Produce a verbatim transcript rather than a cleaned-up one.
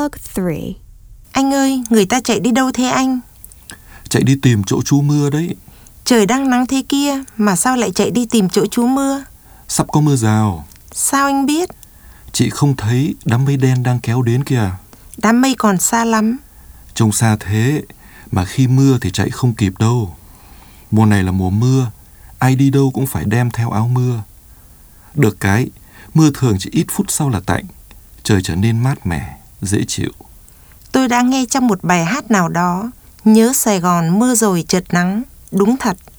Dialogue three. Anh ơi, người ta chạy đi đâu thế anh? Chạy đi tìm chỗ trú mưa đấy. Trời đang nắng thế kia, mà sao lại chạy đi tìm chỗ trú mưa? Sắp có mưa rào. Sao anh biết? Chị không thấy đám mây đen đang kéo đến kìa. Đám mây còn xa lắm. Trông xa thế, mà khi mưa thì chạy không kịp đâu. Mùa này là mùa mưa, ai đi đâu cũng phải đem theo áo mưa. Được cái, mưa thường chỉ ít phút sau là tạnh, trời trở nên mát mẻ, dễ chịu. Tôi đã nghe trong một bài hát nào đó, nhớ Sài Gòn mưa rồi chợt nắng. Đúng thật.